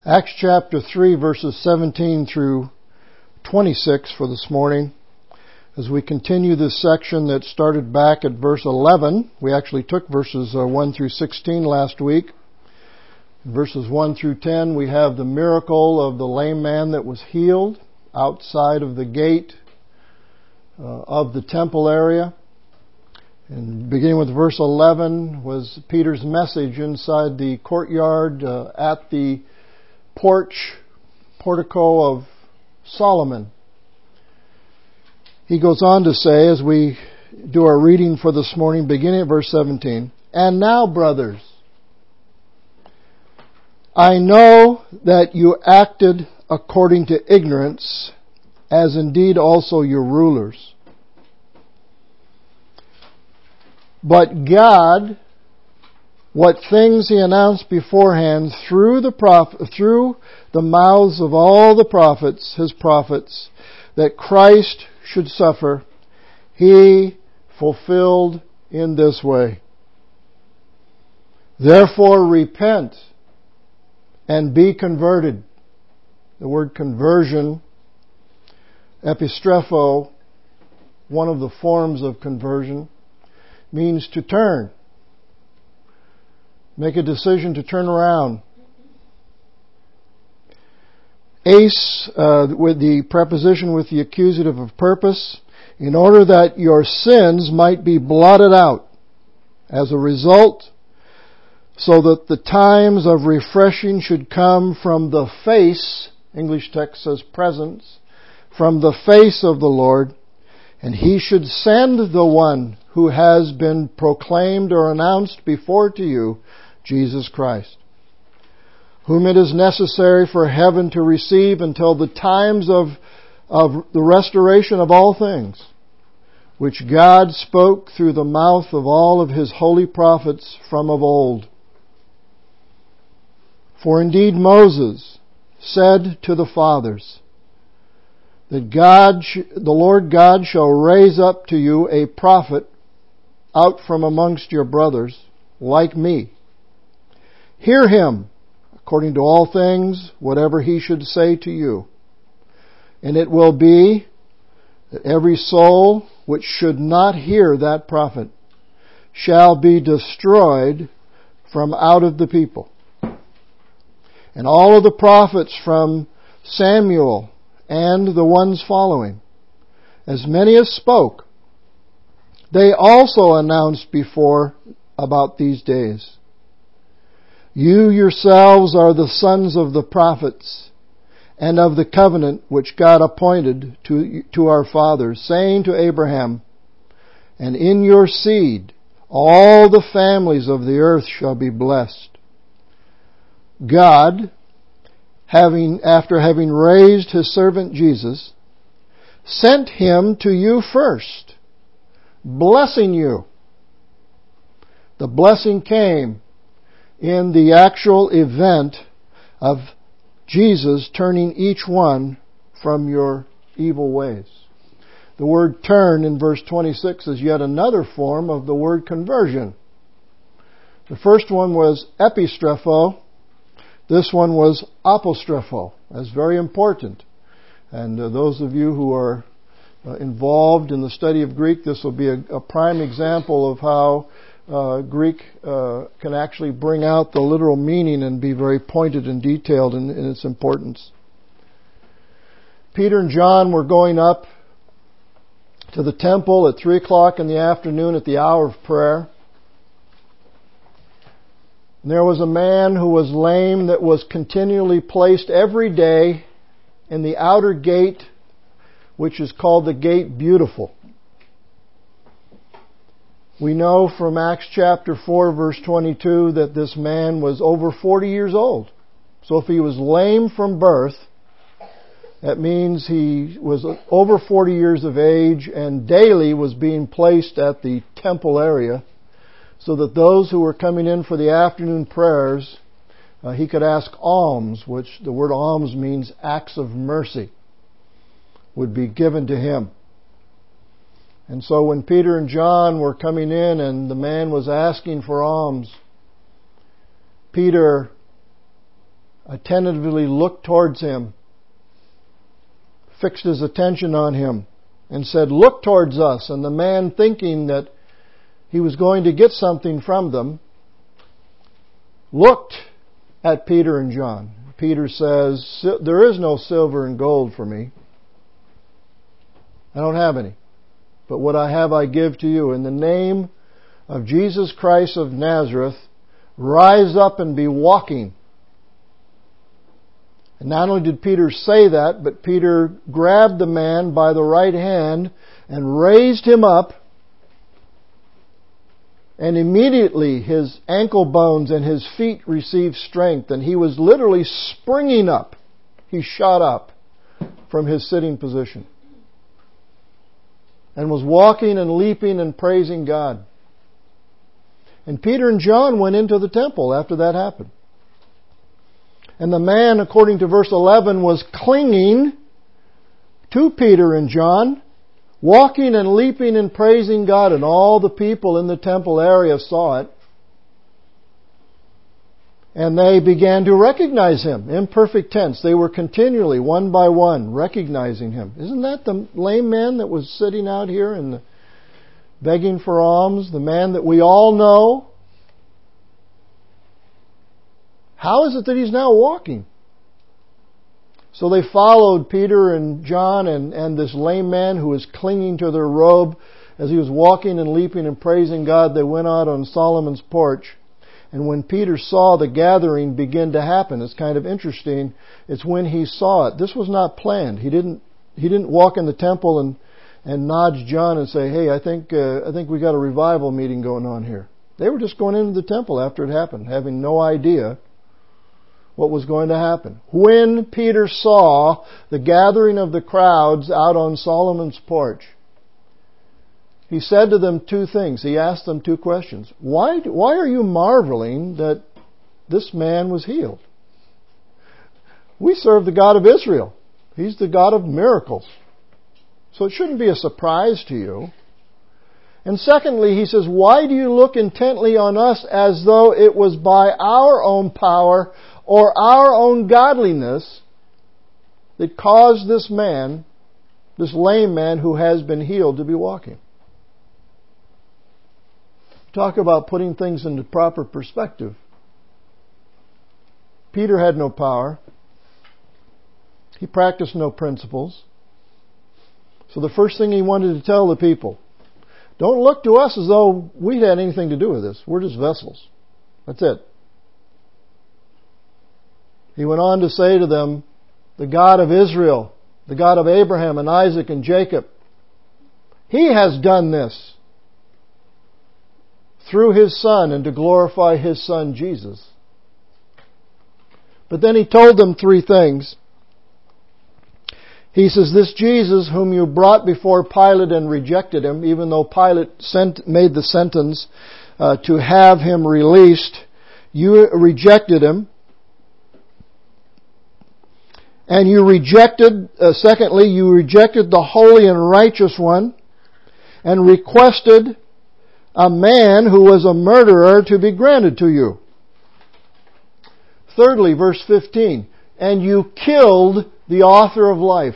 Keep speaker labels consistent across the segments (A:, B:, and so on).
A: Acts chapter 3, verses 17 through 26 for this morning. As we continue this section that started back at verse 11, we actually took verses 1 through 16 last week. In verses 1 through 10, we have the miracle of the lame man that was healed outside of the gate of the temple area. And beginning with verse 11 was Peter's message inside the courtyard at the portico of Solomon. He goes on to say, as we do our reading for this morning, beginning at verse 17, "And now, brothers, I know that you acted according to ignorance, as indeed also your rulers. But God, what things He announced beforehand through the mouths of all the prophets, His prophets, that Christ should suffer, He fulfilled in this way. Therefore repent and be converted." The word conversion, epistrepho, one of the forms of conversion, means to turn. Make a decision to turn around. Ace, with the preposition with the accusative of purpose, in order that your sins might be blotted out. As a result, so that the times of refreshing should come from the face, English text says presence, from the face of the Lord, and He should send the one who has been proclaimed or announced before to you, Jesus Christ, whom it is necessary for heaven to receive until the times of the restoration of all things, which God spoke through the mouth of all of His holy prophets from of old. For indeed Moses said to the fathers, that the Lord God shall raise up to you a prophet out from amongst your brothers, like me. Hear him, according to all things, whatever he should say to you. And it will be that every soul which should not hear that prophet shall be destroyed from out of the people. And all of the prophets from Samuel and the ones following, as many as spoke, they also announced before about these days. You yourselves are the sons of the prophets and of the covenant which God appointed to our fathers, saying to Abraham, and in your seed all the families of the earth shall be blessed. God, after having raised His servant Jesus, sent Him to you first, blessing you. The blessing came in the actual event of Jesus turning each one from your evil ways. The word turn in verse 26 is yet another form of the word conversion. The first one was epistrepho. This one was apostrepho. That's very important. And those of you who are involved in the study of Greek, this will be a prime example of how Greek can actually bring out the literal meaning and be very pointed and detailed in its importance. Peter and John were going up to the temple at 3 o'clock in the afternoon at the hour of prayer. And there was a man who was lame that was continually placed every day in the outer gate, which is called the Gate Beautiful. We know from Acts chapter 4 verse 22 that this man was over 40 years old. So if he was lame from birth, that means he was over 40 years of age and daily was being placed at the temple area so that those who were coming in for the afternoon prayers, he could ask alms, which the word alms means acts of mercy, would be given to him. And so when Peter and John were coming in and the man was asking for alms, Peter attentively looked towards him, fixed his attention on him, and said, "Look towards us." And the man, thinking that he was going to get something from them, looked at Peter and John. Peter says, "There is no silver and gold for me. I don't have any. But what I have I give to you. In the name of Jesus Christ of Nazareth, rise up and be walking." And not only did Peter say that, but Peter grabbed the man by the right hand and raised him up. And immediately his ankle bones and his feet received strength, and he was literally springing up. He shot up from his sitting position and was walking and leaping and praising God. And Peter and John went into the temple after that happened. And the man, according to verse 11, was clinging to Peter and John, walking and leaping and praising God, and all the people in the temple area saw it. And they began to recognize him. Imperfect tense. They were continually, one by one, recognizing him. Isn't that the lame man that was sitting out here and begging for alms? The man that we all know? How is it that he's now walking? So they followed Peter and John and this lame man who was clinging to their robe as he was walking and leaping and praising God. They went out on Solomon's porch. And when Peter saw the gathering begin to happen, it's kind of interesting. It's when he saw it. This was not planned. He didn't walk in the temple and nudge John and say, "Hey, I think we got a revival meeting going on here." They were just going into the temple after it happened, having no idea what was going to happen. When Peter saw the gathering of the crowds out on Solomon's porch, he said to them two things. He asked them two questions. Why are you marveling that this man was healed? We serve the God of Israel. He's the God of miracles. So it shouldn't be a surprise to you. And secondly, he says, why do you look intently on us as though it was by our own power or our own godliness that caused this man, this lame man who has been healed, to be walking? Talk about putting things into proper perspective. Peter had no power. He practiced no principles. So the first thing he wanted to tell the people, don't look to us as though we had anything to do with this. We're just vessels. That's it. He went on to say to them, the God of Israel, the God of Abraham and Isaac and Jacob, He has done this through His Son and to glorify His Son Jesus. But then He told them three things. He says, this Jesus whom you brought before Pilate and rejected Him, even though Pilate made the sentence to have Him released, you rejected Him. And you rejected, secondly, you rejected the Holy and Righteous One and requested a man who was a murderer to be granted to you. Thirdly, verse 15, and you killed the author of life.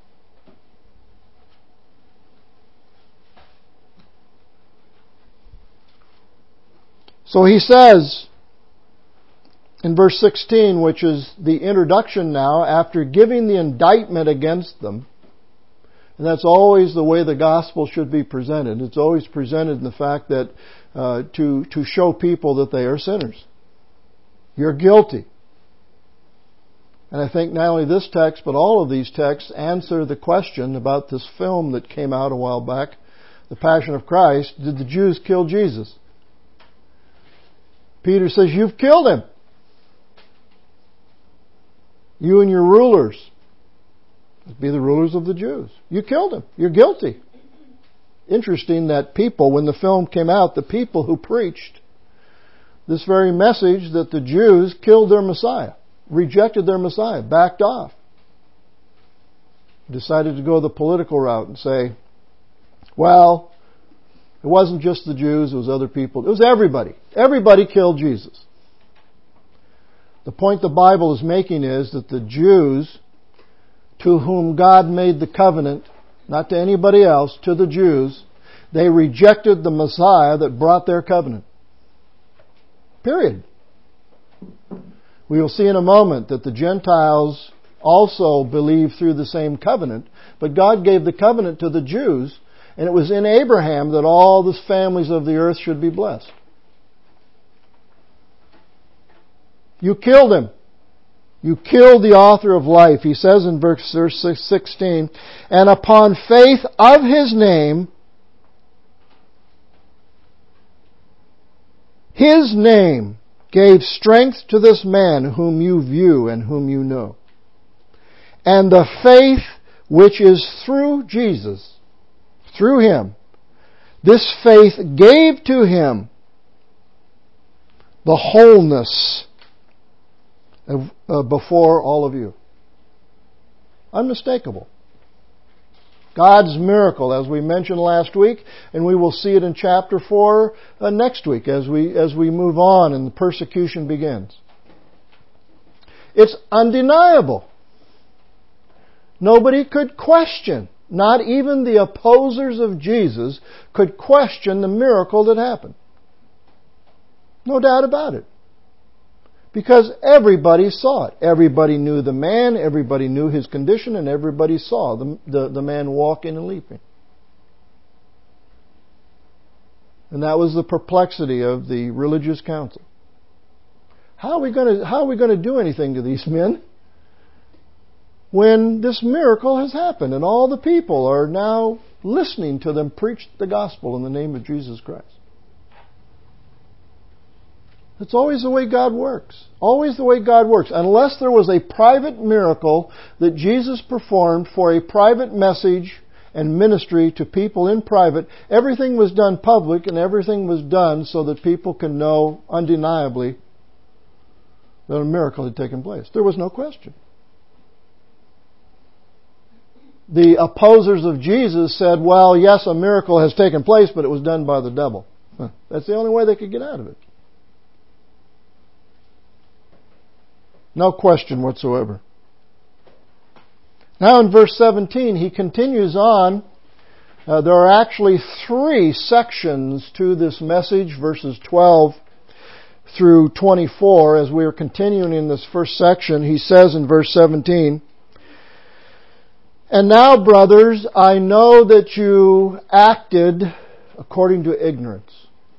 A: So he says in verse 16, which is the introduction now, after giving the indictment against them, and that's always the way the gospel should be presented. It's always presented in the fact that to show people that they are sinners. You're guilty. And I think not only this text, but all of these texts answer the question about this film that came out a while back, The Passion of Christ. Did the Jews kill Jesus? Peter says, you've killed Him. You and your rulers. Be the rulers of the Jews. You killed Him. You're guilty. Interesting that people, when the film came out, the people who preached this very message that the Jews killed their Messiah, rejected their Messiah, backed off, decided to go the political route and say, well, it wasn't just the Jews, it was other people. It was everybody. Everybody killed Jesus. The point the Bible is making is that the Jews to whom God made the covenant, not to anybody else, to the Jews, they rejected the Messiah that brought their covenant. Period. We will see in a moment that the Gentiles also believe through the same covenant, but God gave the covenant to the Jews, and it was in Abraham that all the families of the earth should be blessed. You killed him. You killed the author of life. He says in verse 16, and upon faith of his name gave strength to this man whom you view and whom you know. And the faith which is through Jesus, through him, this faith gave to him the wholeness before all of you. Unmistakable. God's miracle, as we mentioned last week, and we will see it in chapter 4 next week as we move on and the persecution begins. It's undeniable. Nobody could question, not even the opposers of Jesus could question the miracle that happened. No doubt about it. Because everybody saw it. Everybody knew the man, everybody knew his condition, and everybody saw the man walking and leaping. And that was the perplexity of the religious council. How are we going to do anything to these men when this miracle has happened and all the people are now listening to them preach the gospel in the name of Jesus Christ? It's always the way God works. Always the way God works. Unless there was a private miracle that Jesus performed for a private message and ministry to people in private, everything was done public and everything was done so that people can know undeniably that a miracle had taken place. There was no question. The opposers of Jesus said, well, yes, a miracle has taken place, but it was done by the devil. That's the only way they could get out of it. No question whatsoever. Now in verse 17, he continues on. There are actually 3 sections to this message, verses 12 through 24. As we are continuing in this first section, he says in verse 17, and now, brothers, I know that you acted according to ignorance.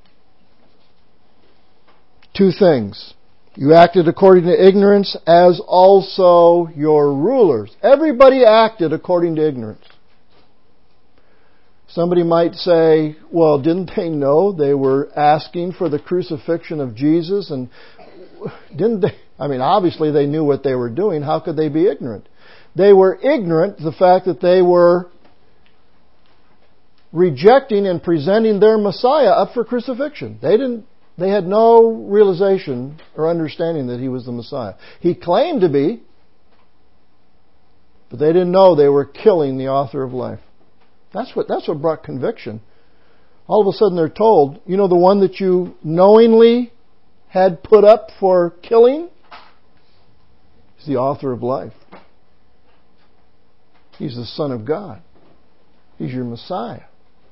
A: 2 things. You acted according to ignorance, as also your rulers. Everybody acted according to ignorance. Somebody might say, well, didn't they know they were asking for the crucifixion of Jesus? And didn't they? I mean, obviously they knew what they were doing. How could they be ignorant? They were ignorant of the fact that they were rejecting and presenting their Messiah up for crucifixion. They had no realization or understanding that he was the Messiah. He claimed to be, but they didn't know they were killing the author of life. That's what brought conviction. All of a sudden they're told, you know, the one that you knowingly had put up for killing is the author of life. He's the Son of God. He's your Messiah.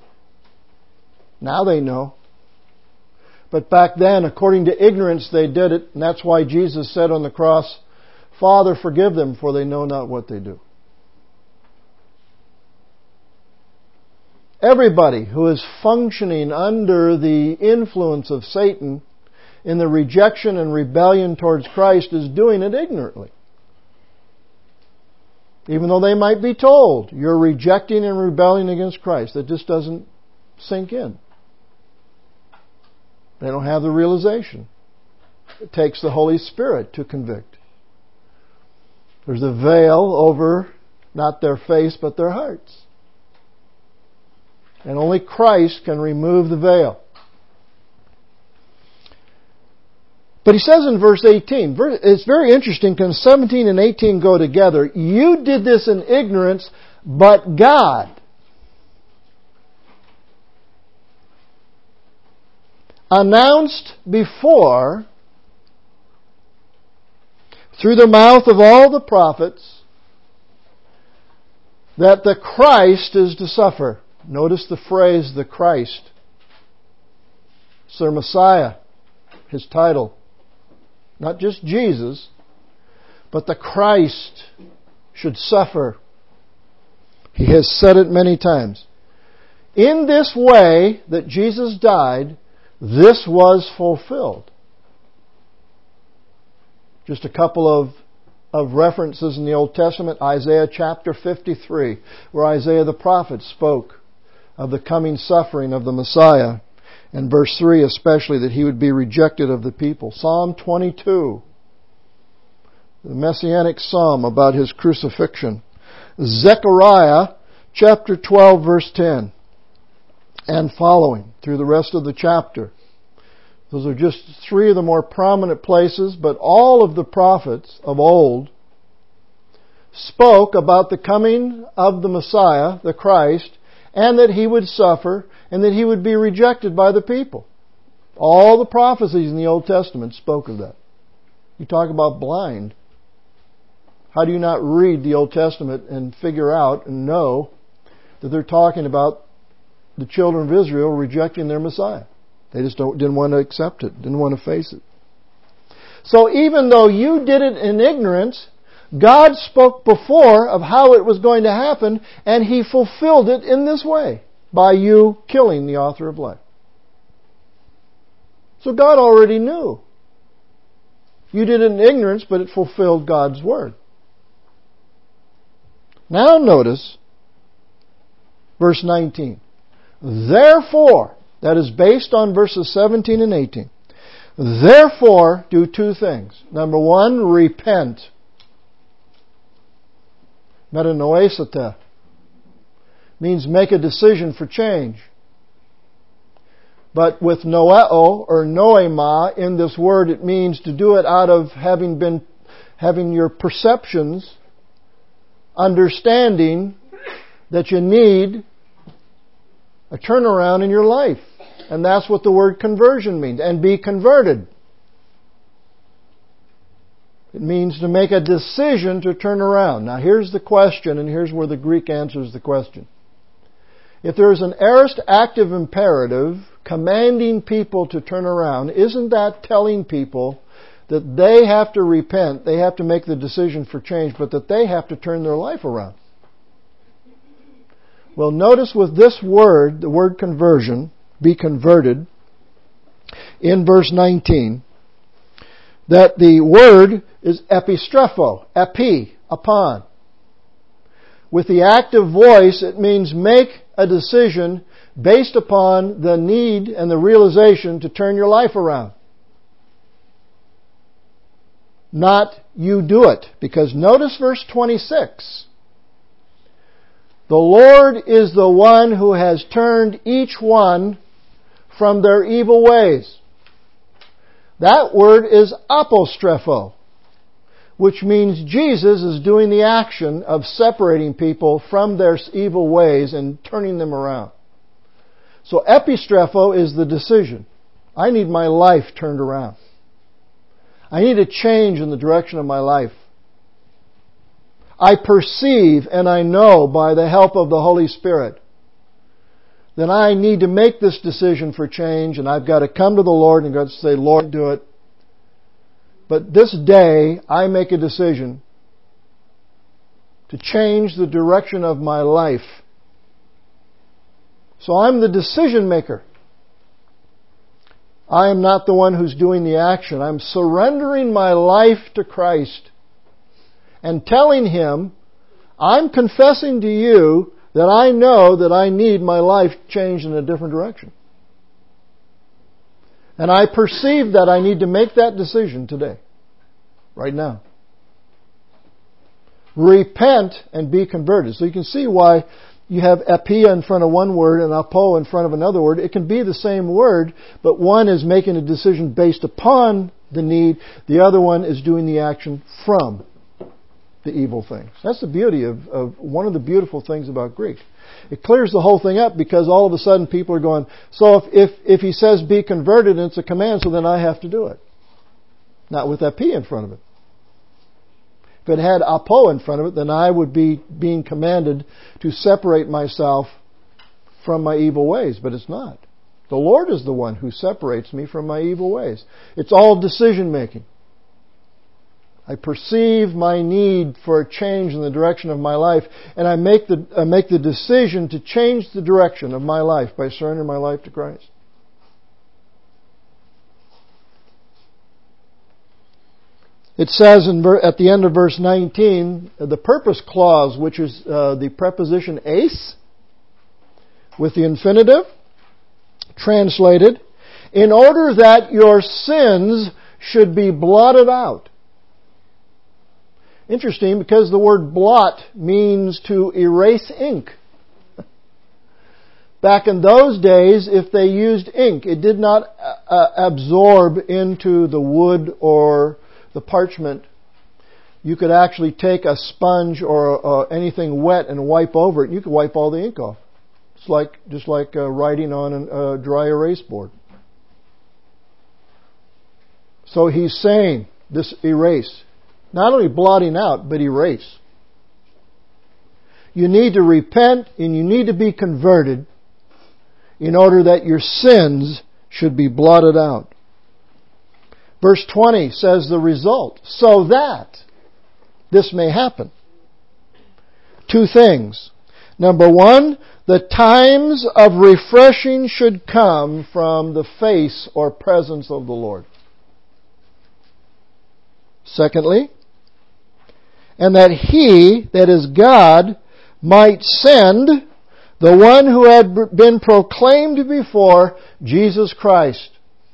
A: Now they know. But back then, according to ignorance, they did it. And that's why Jesus said on the cross, Father, forgive them, for they know not what they do. Everybody who is functioning under the influence of Satan in the rejection and rebellion towards Christ is doing it ignorantly. Even though they might be told, you're rejecting and rebelling against Christ. That just doesn't sink in. They don't have the realization. It takes the Holy Spirit to convict. There's a veil over not their face but their hearts. And only Christ can remove the veil. But he says in verse 18, it's very interesting because 17 and 18 go together. You did this in ignorance, but God announced before through the mouth of all the prophets that the Christ is to suffer. Notice the phrase, the Christ. It's their Messiah, His title. Not just Jesus, but the Christ should suffer. He has said it many times. In this way that Jesus died, this was fulfilled. Just a couple of references in the Old Testament. Isaiah chapter 53, where Isaiah the prophet spoke of the coming suffering of the Messiah. And verse 3 especially, that He would be rejected of the people. Psalm 22, the Messianic psalm about His crucifixion. Zechariah chapter 12, verse 10, and following through the rest of the chapter. Those are just three of the more prominent places, but all of the prophets of old spoke about the coming of the Messiah, the Christ, and that He would suffer, and that He would be rejected by the people. All the prophecies in the Old Testament spoke of that. You talk about blind. How do you not read the Old Testament and figure out and know that they're talking about the children of Israel rejecting their Messiah? They just didn't want to accept it, didn't want to face it. So even though you did it in ignorance, God spoke before of how it was going to happen, and He fulfilled it in this way, by you killing the author of life. So God already knew. You did it in ignorance, but it fulfilled God's word. Now notice verse 19. Therefore, that is based on verses 17 and 18. Therefore, do two things. Number one, repent. Metanoesete means make a decision for change. But with noeo or noema in this word, it means to do it out of having your perceptions, understanding that you need a turnaround in your life. And that's what the word conversion means. And be converted. It means to make a decision to turn around. Now here's the question, and here's where the Greek answers the question. If there is an aorist active imperative commanding people to turn around, isn't that telling people that they have to repent, they have to make the decision for change, but that they have to turn their life around? Well, notice with this word, the word conversion, be converted, in verse 19, that the word is epistrepho, epi, upon. With the active voice, it means make a decision based upon the need and the realization to turn your life around. Not you do it. Because notice verse 26. The Lord is the one who has turned each one from their evil ways. That word is apostrepho, which means Jesus is doing the action of separating people from their evil ways and turning them around. So epistrepho is the decision. I need my life turned around. I need a change in the direction of my life. I perceive and I know by the help of the Holy Spirit that I need to make this decision for change, and I've got to come to the Lord and got to say, Lord, do it. But this day, I make a decision to change the direction of my life. So I'm the decision maker. I am not the one who's doing the action. I'm surrendering my life to Christ and telling Him, I'm confessing to you that I know that I need my life changed in a different direction. And I perceive that I need to make that decision today. Right now. Repent and be converted. So you can see why you have epia in front of one word and apo in front of another word. It can be the same word, but one is making a decision based upon the need. The other one is doing the action from the evil things. That's the beauty of one of the beautiful things about Greek. It clears the whole thing up because all of a sudden people are going, so if he says be converted and it's a command, so then I have to do it. Not with that P in front of it. If it had apo in front of it, then I would be being commanded to separate myself from my evil ways, but it's not. The Lord is the one who separates me from my evil ways. It's all decision making. I perceive my need for a change in the direction of my life, and I make the decision to change the direction of my life by surrendering my life to Christ. It says at the end of verse 19, the purpose clause, which is the preposition eis, with the infinitive, translated, in order that your sins should be blotted out. Interesting, because the word blot means to erase ink. Back in those days, if they used ink, it did not absorb into the wood or the parchment. You could actually take a sponge or anything wet and wipe over it, and you could wipe all the ink off. It's just like writing on a dry erase board. So he's saying this erase. Not only blotting out, but erase. You need to repent and you need to be converted in order that your sins should be blotted out. Verse 20 says the result. So that this may happen. Two things. Number one, the times of refreshing should come from the face or presence of the Lord. Secondly, and that He, that is God, might send the one who had been proclaimed before, Jesus Christ,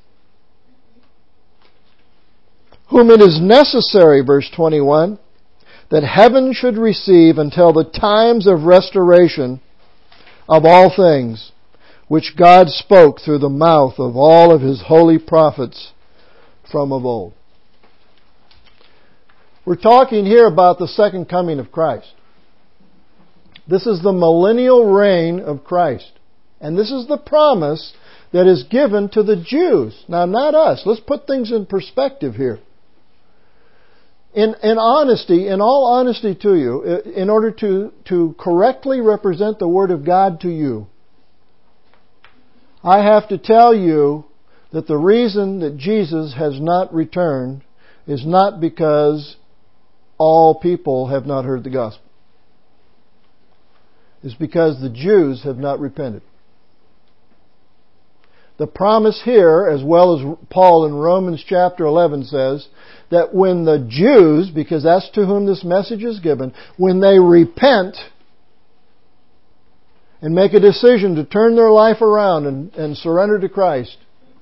A: whom it is necessary, verse 21, that heaven should receive until the times of restoration of all things, which God spoke through the mouth of all of His holy prophets from of old. We're talking here about the second coming of Christ. This is the millennial reign of Christ. And this is the promise that is given to the Jews. Now, not us. Let's put things in perspective here. In all honesty to you, in order to correctly represent the Word of God to you, I have to tell you that the reason that Jesus has not returned is not because all people have not heard the gospel. It's because the Jews have not repented. The promise here, as well as Paul in Romans chapter 11 says, that when the Jews, because that's to whom this message is given, when they repent and make a decision to turn their life around and surrender to Christ,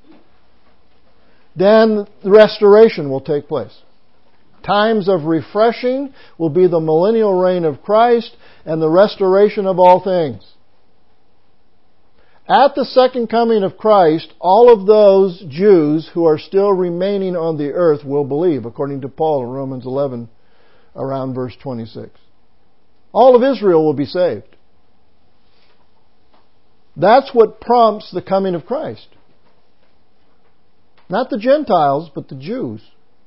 A: then the restoration will take place. Times of refreshing will be the millennial reign of Christ and the restoration of all things. At the second coming of Christ, all of those Jews who are still remaining on the earth will believe, according to Paul in Romans 11, around verse 26. All of Israel will be saved. That's what prompts the coming of Christ. Not the Gentiles, but the Jews.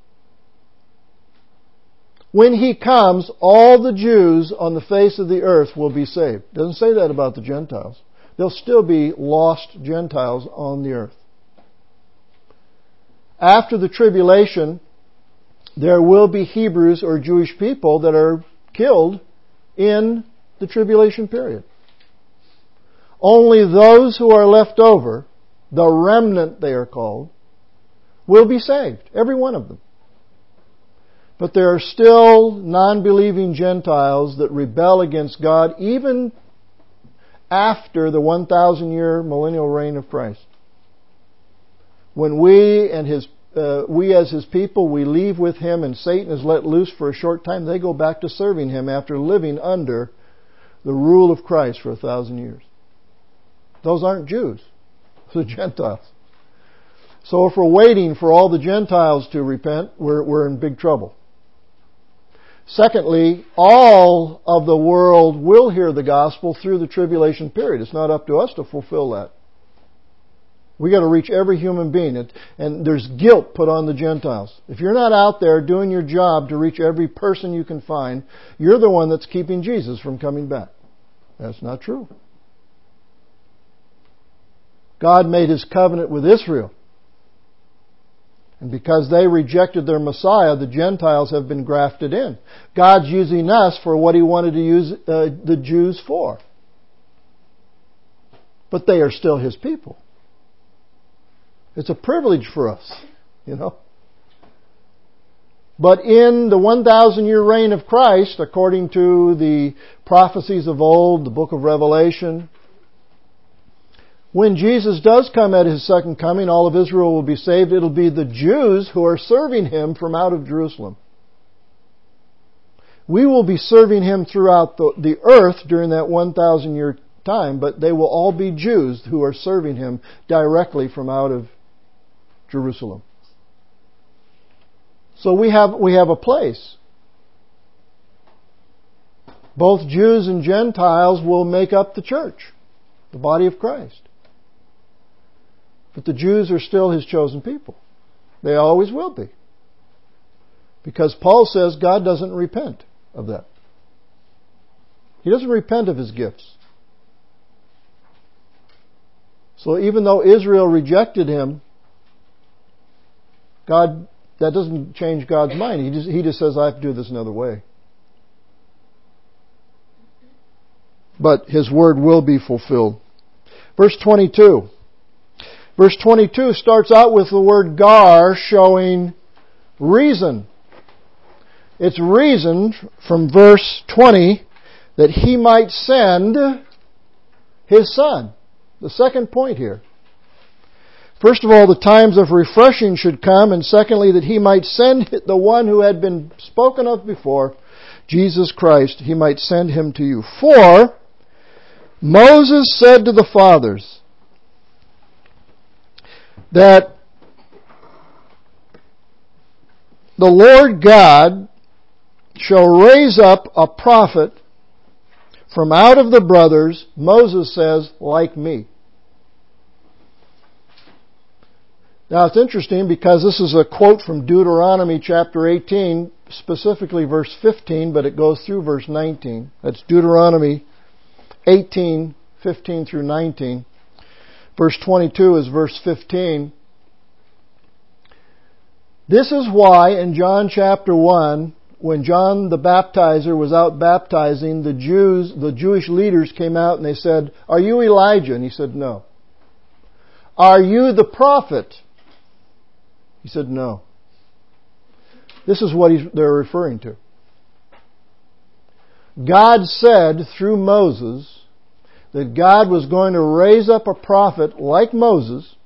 A: When He comes, all the Jews on the face of the earth will be saved. It doesn't say that about the Gentiles. There'll still be lost Gentiles on the earth. After the tribulation, there will be Hebrews or Jewish people that are killed in the tribulation period. Only those who are left over, the remnant they are called, will be saved. Every one of them. But there are still non-believing Gentiles that rebel against God even after the 1,000-year millennial reign of Christ. When we as His people, we leave with Him and Satan is let loose for a short time, they go back to serving Him after living under the rule of Christ for 1,000 years. Those aren't Jews. Those are Gentiles. So if we're waiting for all the Gentiles to repent, we're in big trouble. Secondly, all of the world will hear the gospel through the tribulation period. It's not up to us to fulfill that. We got to reach every human being. And there's guilt put on the Gentiles. If you're not out there doing your job to reach every person you can find, you're the one that's keeping Jesus from coming back. That's not true. God made His covenant with Israel. And because they rejected their Messiah, the Gentiles have been grafted in. God's using us for what He wanted to use the Jews for. But they are still His people. It's a privilege for us, you know. But in the 1,000-year reign of Christ, according to the prophecies of old, the book of Revelation, when Jesus does come at His second coming, all of Israel will be saved. It'll be the Jews who are serving Him from out of Jerusalem. We will be serving Him throughout the earth during that 1,000-year time, but they will all be Jews who are serving Him directly from out of Jerusalem. So we have a place. Both Jews and Gentiles will make up the church, the body of Christ. But the Jews are still His chosen people. They always will be. Because Paul says God doesn't repent of that. He doesn't repent of His gifts. So even though Israel rejected Him, that doesn't change God's mind. He just says, I have to do this another way. But His word will be fulfilled. Verse 22. Verse 22 starts out with the word gar, showing reason. It's reason from verse 20 that He might send His Son. The second point here. First of all, the times of refreshing should come, and secondly, that He might send the one who had been spoken of before, Jesus Christ. He might send Him to you. For Moses said to the fathers that the Lord God shall raise up a prophet from out of the brothers, Moses says, like me. Now it's interesting because this is a quote from Deuteronomy chapter 18, specifically verse 15, but it goes through verse 19. That's Deuteronomy 18, 15 through 19. Verse 22 is verse 15. This is why in John chapter 1, when John the Baptizer was out baptizing, the Jewish leaders came out and they said, "Are you Elijah?" And He said, "No." "Are you the prophet?" He said, "No." This is what they're referring to. God said through Moses that God was going to raise up a prophet like Moses.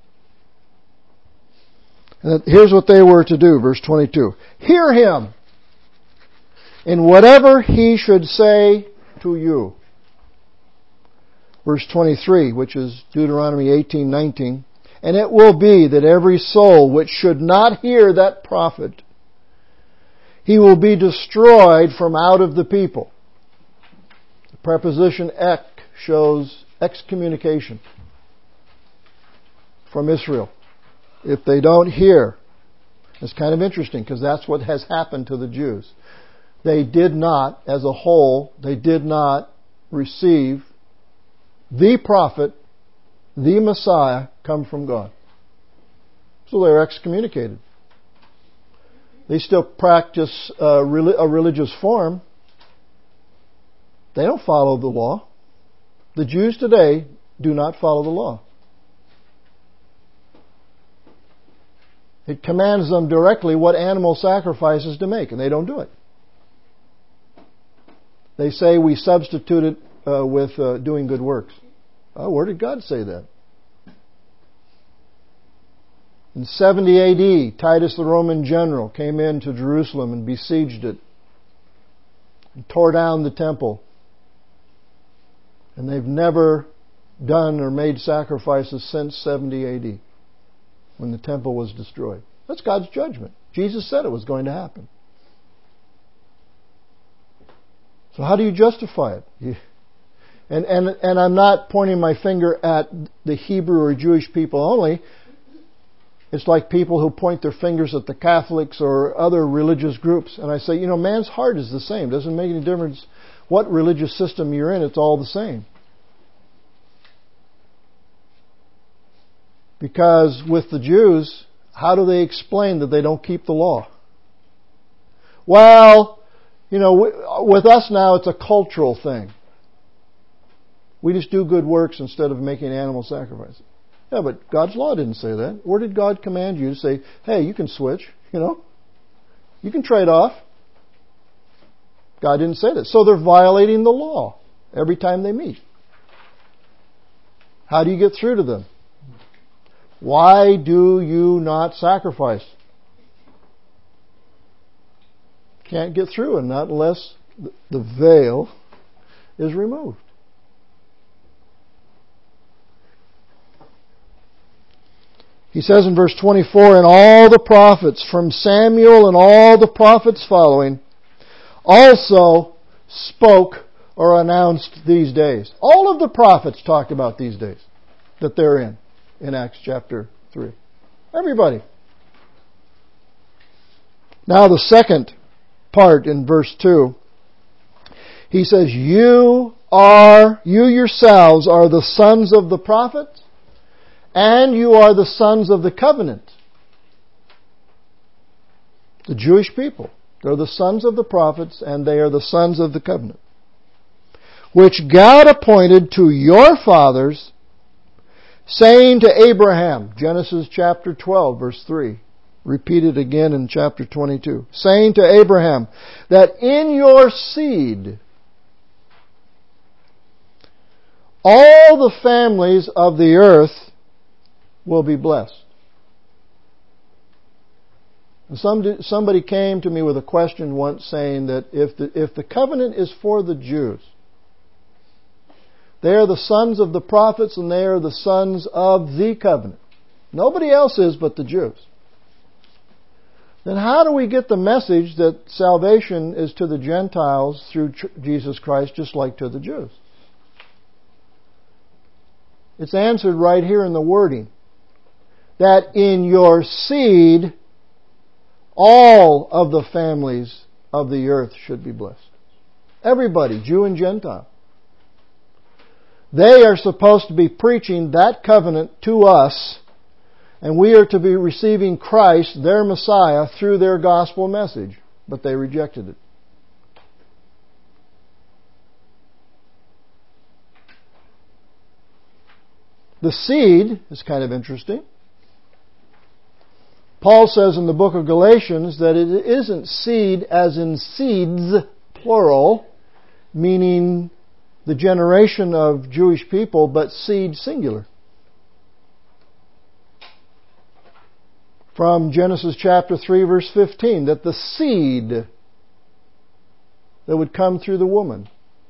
A: And here's what they were to do, verse 22. Hear him in whatever he should say to you. Verse 23, which is Deuteronomy 18:19. And it will be that every soul which should not hear that prophet, he will be destroyed from out of the people. The preposition ek shows excommunication from Israel. If they don't hear, it's kind of interesting because that's what has happened to the Jews. They did not, as a whole, they did not receive the prophet, the Messiah, come from God. So they're excommunicated. They still practice a religious form. They don't follow the law. The Jews today do not follow the law. It commands them directly what animal sacrifices to make, and they don't do it. They say we substitute it with doing good works. Where did God say that? In 70 A.D., Titus the Roman general came into Jerusalem and besieged it and tore down the temple. And they've never done or made sacrifices since 70 A.D. when the temple was destroyed. That's God's judgment. Jesus said it was going to happen. So how do you justify it? And I'm not pointing my finger at the Hebrew or Jewish people only. It's like people who point their fingers at the Catholics or other religious groups. And I say, man's heart is the same. It doesn't make any difference what religious system you're in. It's all the same. Because with the Jews, how do they explain that they don't keep the law? Well, with us now it's a cultural thing. We just do good works instead of making animal sacrifices. Yeah, but God's law didn't say that. Where did God command you to say, hey, you can switch, you can trade off? God didn't say that. So they're violating the law every time they meet. How do you get through to them? Why do you not sacrifice? Can't get through, and not unless the veil is removed. He says in verse 24, and all the prophets from Samuel and all the prophets following also spoke or announced these days. All of the prophets talked about these days that they're in Acts chapter 3. Everybody. Now the second part in verse 2, he says, you yourselves are the sons of the prophets, and you are the sons of the covenant. The Jewish people. They're the sons of the prophets, and they are the sons of the covenant, which God appointed to your fathers, saying to Abraham, Genesis chapter 12, verse 3, repeated again in chapter 22, saying to Abraham, that in your seed all the families of the earth will be blessed. Somebody came to me with a question once saying that if the covenant is for the Jews, they are the sons of the prophets and they are the sons of the covenant. Nobody else is but the Jews. Then how do we get the message that salvation is to the Gentiles through Jesus Christ just like to the Jews? It's answered right here in the wording. That in your seed, all of the families of the earth should be blessed. Everybody, Jew and Gentile. They are supposed to be preaching that covenant to us, and we are to be receiving Christ, their Messiah, through their gospel message. But they rejected it. The seed is kind of interesting. Paul says in the book of Galatians that it isn't seed as in seeds, plural, meaning the generation of Jewish people, but seed singular. From Genesis chapter 3 verse 15, that the seed that would come through the woman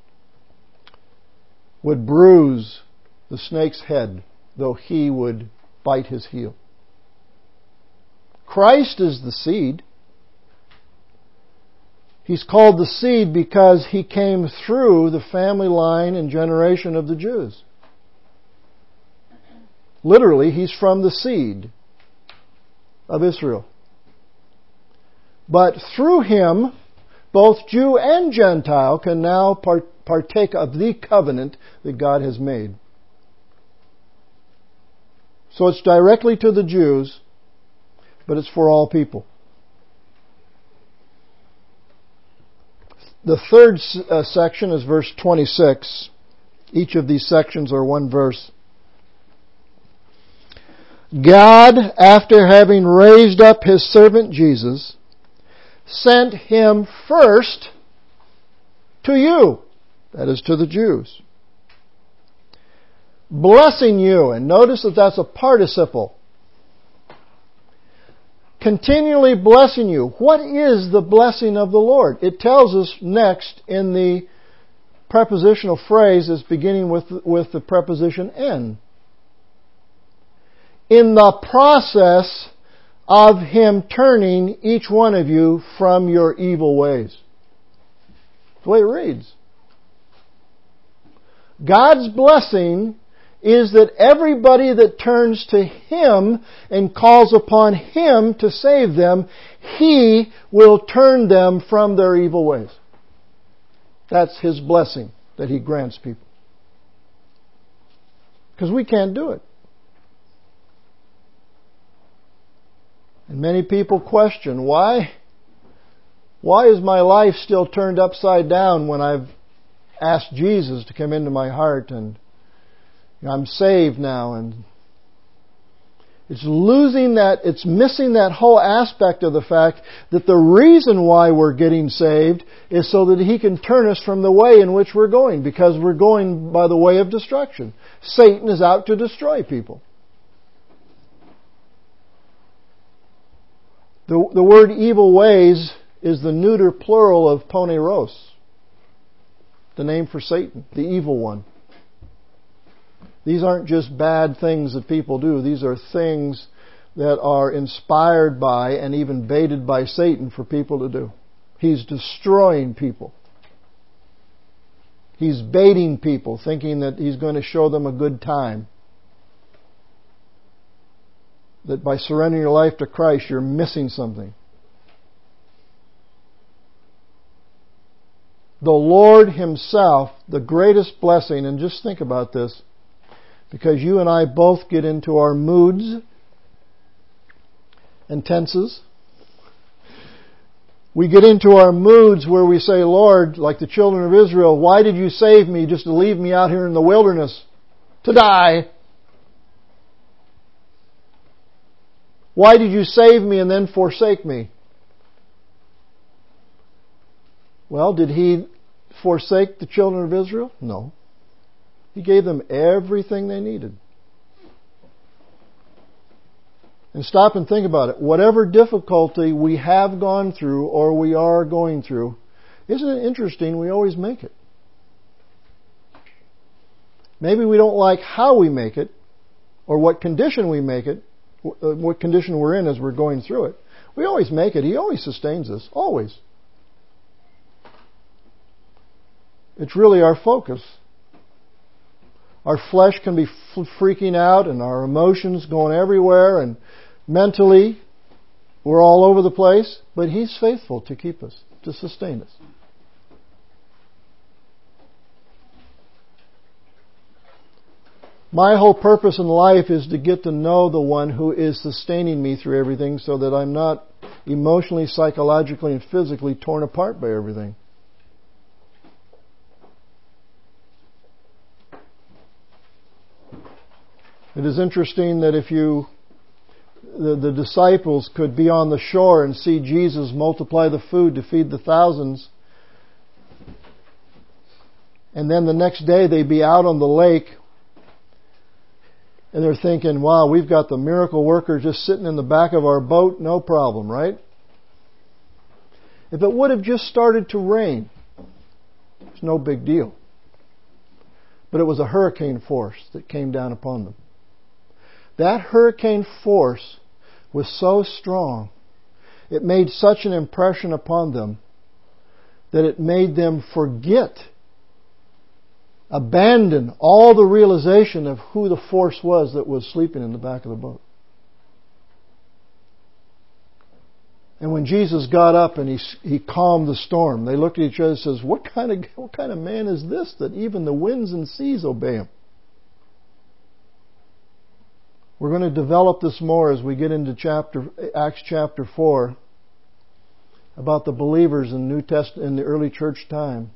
A: would bruise the snake's head, though he would bite his heel. Christ is the seed. He's called the seed because He came through the family line and generation of the Jews. Literally, He's from the seed of Israel. But through Him, both Jew and Gentile can now partake of the covenant that God has made. So it's directly to the Jews, but it's for all people. The third section is verse 26. Each of these sections are one verse. God, after having raised up His servant Jesus, sent Him first to you, that is to the Jews, blessing you. And notice that that's a participle. Continually blessing you. What is the blessing of the Lord? It tells us next in the prepositional phrase that's beginning with the preposition in. In the process of Him turning each one of you from your evil ways. That's the way it reads. God's blessing is that everybody that turns to Him and calls upon Him to save them, He will turn them from their evil ways. That's His blessing that He grants people. Because we can't do it. And many people question, why is my life still turned upside down when I've asked Jesus to come into my heart and I'm saved now? And it's missing that whole aspect of the fact that the reason why we're getting saved is so that He can turn us from the way in which we're going, because we're going by the way of destruction. Satan is out to destroy people. The word evil ways is the neuter plural of poneros, the name for Satan, the evil one. These aren't just bad things that people do. These are things that are inspired by and even baited by Satan for people to do. He's destroying people. He's baiting people, thinking that he's going to show them a good time. That by surrendering your life to Christ, you're missing something. The Lord Himself, the greatest blessing, and just think about this, because you and I both get into our moods and tenses. We get into our moods where we say, Lord, like the children of Israel, why did you save me just to leave me out here in the wilderness to die? Why did you save me and then forsake me? Well, did He forsake the children of Israel? No. He gave them everything they needed. And stop and think about it. Whatever difficulty we have gone through or we are going through, isn't it interesting we always make it? Maybe we don't like how we make it or what condition we make it, what condition we're in as we're going through it. We always make it. He always sustains us. Always. It's really our focus. Our flesh can be freaking out and our emotions going everywhere, and mentally we're all over the place, but He's faithful to keep us, to sustain us. My whole purpose in life is to get to know the one who is sustaining me through everything so that I'm not emotionally, psychologically, and physically torn apart by everything. It is interesting that if the disciples could be on the shore and see Jesus multiply the food to feed the thousands, and then the next day they'd be out on the lake and they're thinking, wow, we've got the miracle worker just sitting in the back of our boat, no problem, right? If it would have just started to rain, it's no big deal. But it was a hurricane force that came down upon them. That hurricane force was so strong, it made such an impression upon them that it made them abandon all the realization of who the force was that was sleeping in the back of the boat. And when Jesus got up and he calmed the storm, they looked at each other and says, what kind of man is this that even the winds and seas obey Him? We're going to develop this more as we get into Acts chapter 4 about the believers in the early church times.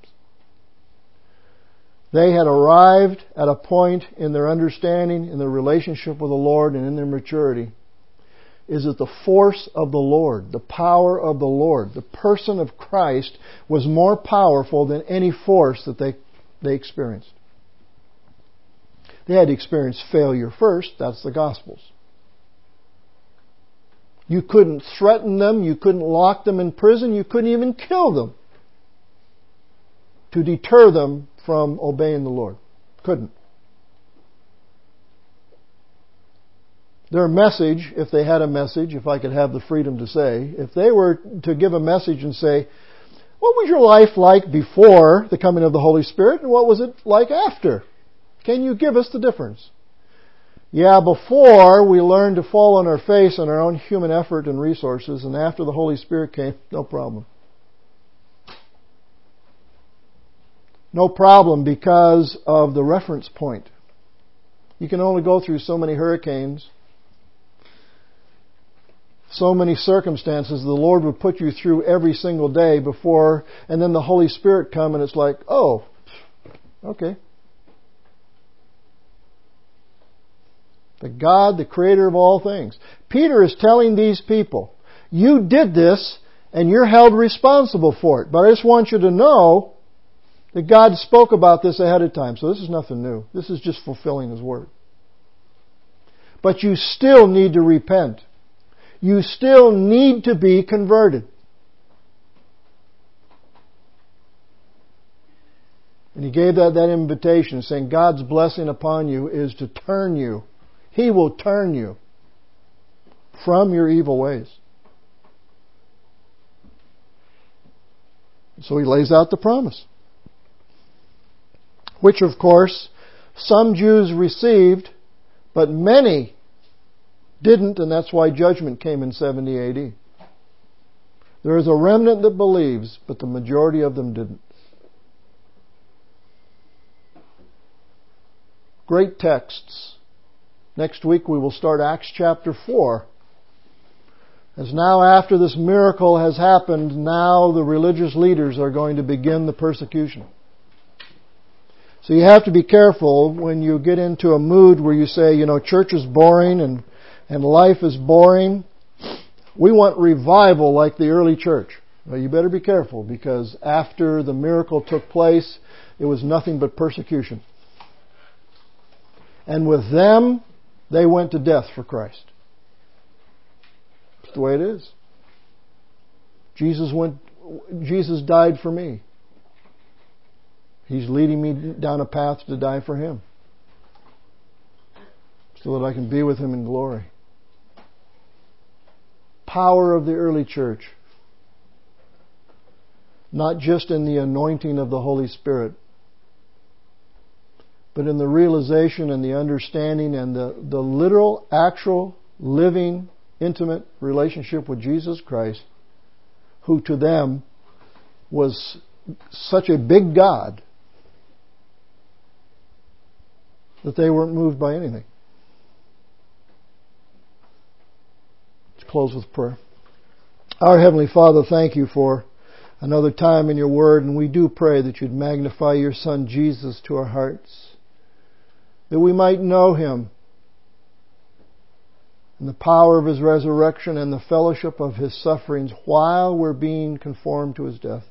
A: They had arrived at a point in their understanding, in their relationship with the Lord, and in their maturity, is that the force of the Lord, the power of the Lord, the person of Christ was more powerful than any force that they experienced. They had to experience failure first. That's the Gospels. You couldn't threaten them. You couldn't lock them in prison. You couldn't even kill them to deter them from obeying the Lord. Couldn't. Their message, if they had a message, if I could have the freedom to say, if they were to give a message and say, what was your life like before the coming of the Holy Spirit and what was it like after Can you give us the difference? Yeah, before we learned to fall on our face on our own human effort and resources, and after the Holy Spirit came, no problem. No problem because of the reference point. You can only go through so many hurricanes, so many circumstances the Lord would put you through every single day before, and then the Holy Spirit come and it's like, oh, okay. The God, the creator of all things. Peter is telling these people, you did this and you're held responsible for it. But I just want you to know that God spoke about this ahead of time. So this is nothing new. This is just fulfilling His Word. But you still need to repent. You still need to be converted. And He gave that invitation saying God's blessing upon you is to turn you. He will turn you from your evil ways. So He lays out the promise. Which, of course, some Jews received, but many didn't, and that's why judgment came in 70 AD. There is a remnant that believes, but the majority of them didn't. Great texts. Next week we will start Acts chapter 4. As now after this miracle has happened, now the religious leaders are going to begin the persecution. So you have to be careful when you get into a mood where you say, church is boring and life is boring. We want revival like the early church. Well, you better be careful because after the miracle took place, it was nothing but persecution. And with them, they went to death for Christ. It's the way it is. Jesus died for me. He's leading me down a path to die for Him, so that I can be with Him in glory. Power of the early church. Not just in the anointing of the Holy Spirit, but in the realization and the understanding and the literal, actual, living, intimate relationship with Jesus Christ, who to them was such a big God that they weren't moved by anything. Let's close with prayer. Our Heavenly Father, thank You for another time in Your Word, and we do pray that You'd magnify Your Son Jesus to our hearts, that we might know Him and the power of His resurrection and the fellowship of His sufferings while we're being conformed to His death.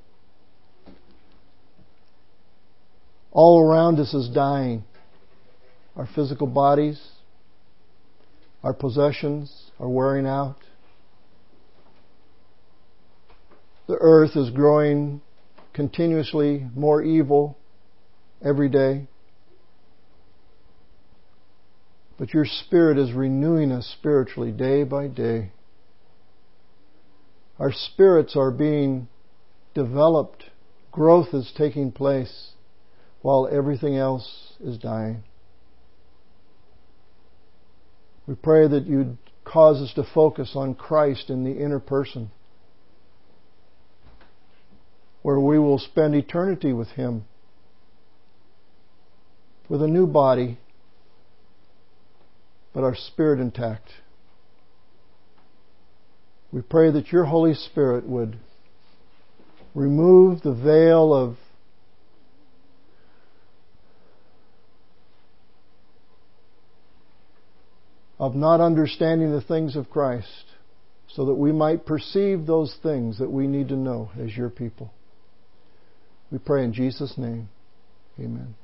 A: All around us is dying. Our physical bodies, our possessions are wearing out. The earth is growing continuously more evil every day. But Your Spirit is renewing us spiritually day by day. Our spirits are being developed. Growth is taking place while everything else is dying. We pray that You'd cause us to focus on Christ in the inner person, where we will spend eternity with Him, with a new body, but our spirit intact. We pray that Your Holy Spirit would remove the veil of not understanding the things of Christ, so that we might perceive those things that we need to know as Your people. We pray in Jesus' name. Amen.